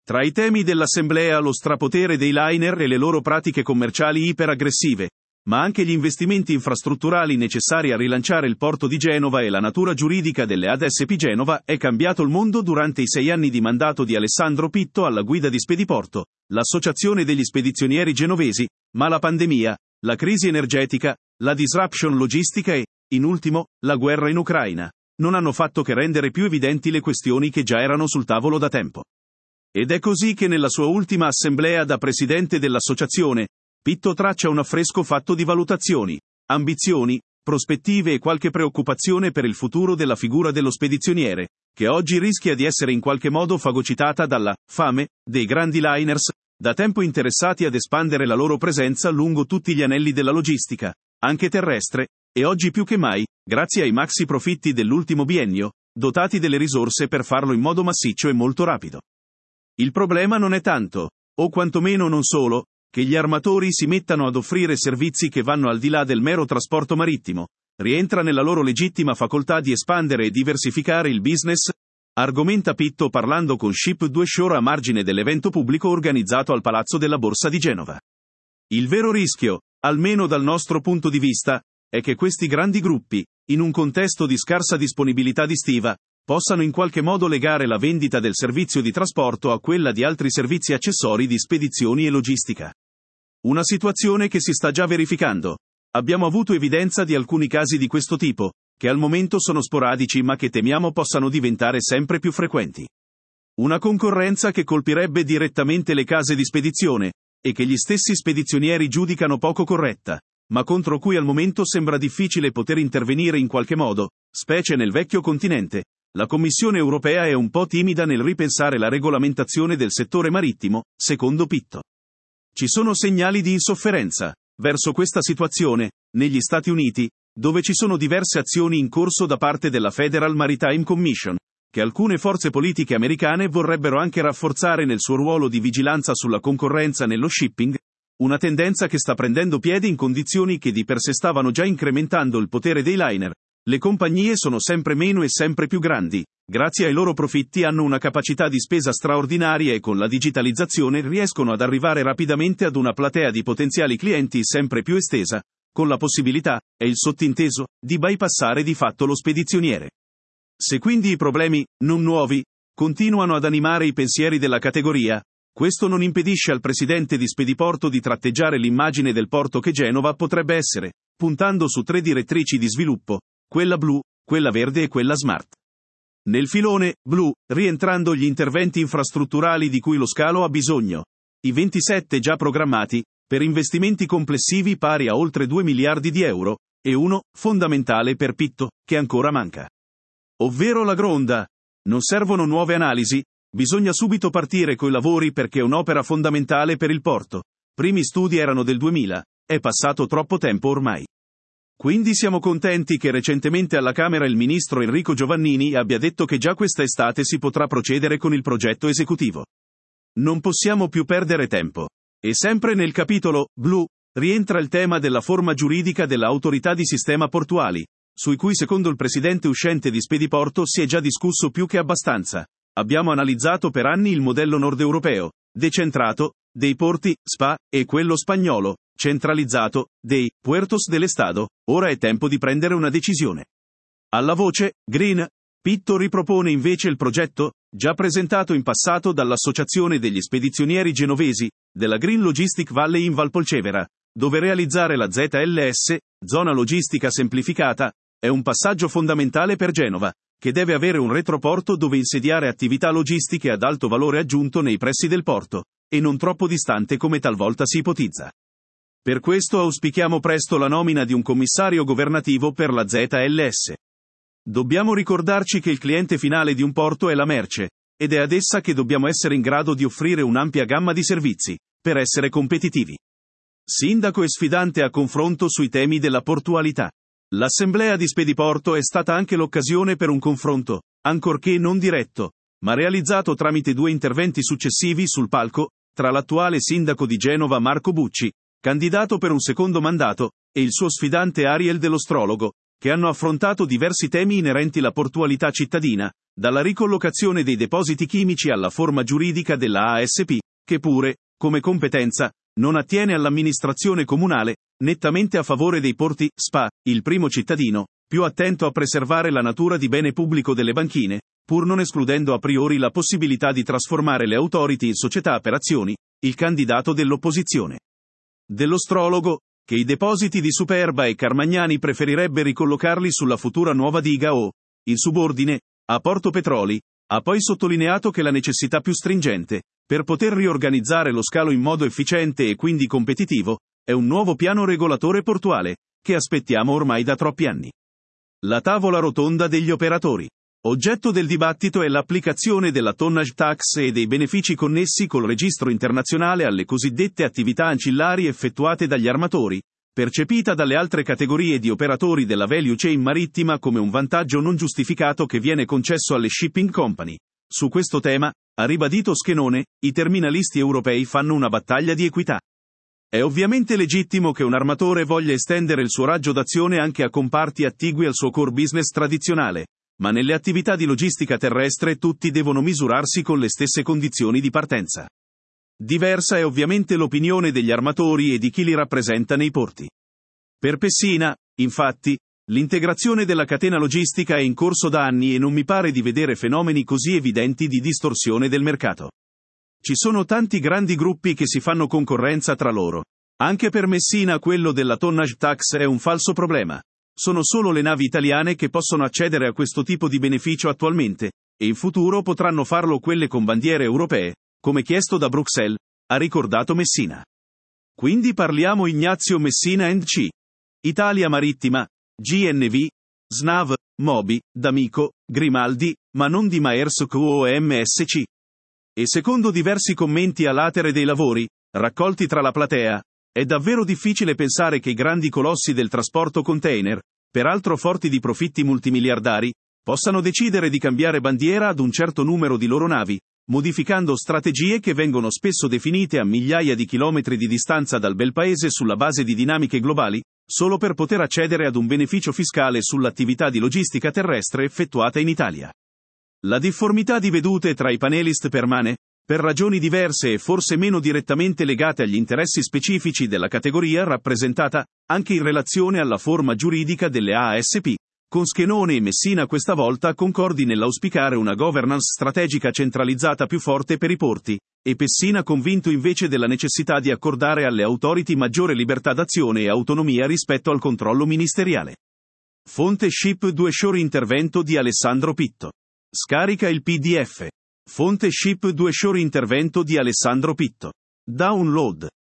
Tra i temi dell'assemblea lo strapotere dei liner e le loro pratiche commerciali iperaggressive, ma anche gli investimenti infrastrutturali necessari a rilanciare il porto di Genova e la natura giuridica delle ADSP Genova. È cambiato il mondo durante i 6 anni di mandato di Alessandro Pitto alla guida di Spediporto, l'associazione degli spedizionieri genovesi, ma la pandemia, la crisi energetica, la disruption logistica e, in ultimo, la guerra in Ucraina, non hanno fatto che rendere più evidenti le questioni che già erano sul tavolo da tempo. Ed è così che nella sua ultima assemblea da presidente dell'associazione, Pitto traccia un affresco fatto di valutazioni, ambizioni, prospettive e qualche preoccupazione per il futuro della figura dello spedizioniere, che oggi rischia di essere in qualche modo fagocitata dalla fame dei grandi liners, da tempo interessati ad espandere la loro presenza lungo tutti gli anelli della logistica, anche terrestre, e oggi più che mai, grazie ai maxi profitti dell'ultimo biennio, dotati delle risorse per farlo in modo massiccio e molto rapido. Il problema non è tanto, o quantomeno non solo, che gli armatori si mettano ad offrire servizi che vanno al di là del mero trasporto marittimo, rientra nella loro legittima facoltà di espandere e diversificare il business, argomenta Pitto parlando con Ship2 Shore a margine dell'evento pubblico organizzato al Palazzo della Borsa di Genova. Il vero rischio, almeno dal nostro punto di vista, è che questi grandi gruppi, in un contesto di scarsa disponibilità di stiva, possano in qualche modo legare la vendita del servizio di trasporto a quella di altri servizi accessori di spedizioni e logistica. Una situazione che si sta già verificando. Abbiamo avuto evidenza di alcuni casi di questo tipo, che al momento sono sporadici ma che temiamo possano diventare sempre più frequenti. Una concorrenza che colpirebbe direttamente le case di spedizione, e che gli stessi spedizionieri giudicano poco corretta, ma contro cui al momento sembra difficile poter intervenire in qualche modo, specie nel vecchio continente. La Commissione europea è un po' timida nel ripensare la regolamentazione del settore marittimo, secondo Pitto. Ci sono segnali di insofferenza verso questa situazione negli Stati Uniti, dove ci sono diverse azioni in corso da parte della Federal Maritime Commission, che alcune forze politiche americane vorrebbero anche rafforzare nel suo ruolo di vigilanza sulla concorrenza nello shipping, una tendenza che sta prendendo piede in condizioni che di per sé stavano già incrementando il potere dei liner. Le compagnie sono sempre meno e sempre più grandi, grazie ai loro profitti hanno una capacità di spesa straordinaria e con la digitalizzazione riescono ad arrivare rapidamente ad una platea di potenziali clienti sempre più estesa, con la possibilità, è il sottinteso, di bypassare di fatto lo spedizioniere. Se quindi i problemi, non nuovi, continuano ad animare i pensieri della categoria, questo non impedisce al presidente di Spediporto di tratteggiare l'immagine del porto che Genova potrebbe essere, puntando su 3 direttrici di sviluppo, quella blu, quella verde e quella smart. Nel filone blu, rientrando gli interventi infrastrutturali di cui lo scalo ha bisogno, i 27 già programmati, per investimenti complessivi pari a oltre 2 miliardi di euro, e uno, fondamentale per Pitto, che ancora manca. Ovvero la gronda. Non servono nuove analisi, bisogna subito partire coi lavori perché è un'opera fondamentale per il porto. Primi studi erano del 2000, è passato troppo tempo ormai. Quindi siamo contenti che recentemente alla Camera il ministro Enrico Giovannini abbia detto che già questa estate si potrà procedere con il progetto esecutivo. Non possiamo più perdere tempo. E sempre nel capitolo blu rientra il tema della forma giuridica dell'autorità di sistema portuali, su cui secondo il presidente uscente di Spediporto si è già discusso più che abbastanza. Abbiamo analizzato per anni il modello nord-europeo, decentrato, dei porti, SPA, e quello spagnolo, centralizzato, dei Puertos del Estado, ora è tempo di prendere una decisione. Alla voce, Green, Pitto ripropone invece il progetto, già presentato in passato dall'Associazione degli Spedizionieri Genovesi, della Green Logistic Valley in Valpolcevera, dove realizzare la ZLS, zona logistica semplificata, è un passaggio fondamentale per Genova, che deve avere un retroporto dove insediare attività logistiche ad alto valore aggiunto nei pressi del porto, e non troppo distante come talvolta si ipotizza. Per questo auspichiamo presto la nomina di un commissario governativo per la ZLS. Dobbiamo ricordarci che il cliente finale di un porto è la merce, ed è ad essa che dobbiamo essere in grado di offrire un'ampia gamma di servizi, per essere competitivi. Sindaco e sfidante a confronto sui temi della portualità. L'assemblea di Spediporto è stata anche l'occasione per un confronto, ancorché non diretto, ma realizzato tramite 2 interventi successivi sul palco, tra l'attuale sindaco di Genova Marco Bucci, candidato per un secondo mandato, e il suo sfidante Ariel dell'Ostrologo, che hanno affrontato diversi temi inerenti alla portualità cittadina, dalla ricollocazione dei depositi chimici alla forma giuridica della ASP, che pure, come competenza, non attiene all'amministrazione comunale, nettamente a favore dei porti. SPA, il primo cittadino, più attento a preservare la natura di bene pubblico delle banchine, pur non escludendo a priori la possibilità di trasformare le authority in società per azioni, il candidato dell'opposizione. Dell'Ostrologo, che i depositi di Superba e Carmagnani preferirebbe ricollocarli sulla futura nuova diga o, in subordine, a Porto Petroli, ha poi sottolineato che la necessità più stringente, per poter riorganizzare lo scalo in modo efficiente e quindi competitivo, è un nuovo piano regolatore portuale, che aspettiamo ormai da troppi anni. La tavola rotonda degli operatori. Oggetto del dibattito è l'applicazione della tonnage tax e dei benefici connessi col registro internazionale alle cosiddette attività ancillari effettuate dagli armatori, percepita dalle altre categorie di operatori della value chain marittima come un vantaggio non giustificato che viene concesso alle shipping company. Su questo tema, ha ribadito Schenone, i terminalisti europei fanno una battaglia di equità. È ovviamente legittimo che un armatore voglia estendere il suo raggio d'azione anche a comparti attigui al suo core business tradizionale, ma nelle attività di logistica terrestre tutti devono misurarsi con le stesse condizioni di partenza. Diversa è ovviamente l'opinione degli armatori e di chi li rappresenta nei porti. Per Pessina, infatti, l'integrazione della catena logistica è in corso da anni e non mi pare di vedere fenomeni così evidenti di distorsione del mercato. Ci sono tanti grandi gruppi che si fanno concorrenza tra loro. Anche per Messina quello della tonnage tax è un falso problema. Sono solo le navi italiane che possono accedere a questo tipo di beneficio attualmente, e in futuro potranno farlo quelle con bandiere europee, come chiesto da Bruxelles, ha ricordato Messina. Quindi parliamo Ignazio Messina & C. Italia Marittima, GNV, SNAV, Moby, D'Amico, Grimaldi, ma non di Maersk o MSC. E secondo diversi commenti a latere dei lavori, raccolti tra la platea, è davvero difficile pensare che i grandi colossi del trasporto container, peraltro forti di profitti multimiliardari, possano decidere di cambiare bandiera ad un certo numero di loro navi, modificando strategie che vengono spesso definite a migliaia di chilometri di distanza dal bel paese sulla base di dinamiche globali, solo per poter accedere ad un beneficio fiscale sull'attività di logistica terrestre effettuata in Italia. La difformità di vedute tra i panelist permane, per ragioni diverse e forse meno direttamente legate agli interessi specifici della categoria rappresentata, anche in relazione alla forma giuridica delle ASP, con Schenone e Messina questa volta concordi nell'auspicare una governance strategica centralizzata più forte per i porti, e Pessina convinto invece della necessità di accordare alle authority maggiore libertà d'azione e autonomia rispetto al controllo ministeriale. Fonte Ship 2 Shore intervento di Alessandro Pitto. Scarica il PDF. Fonte Ship 2 Shore intervento di Alessandro Pitto. Download.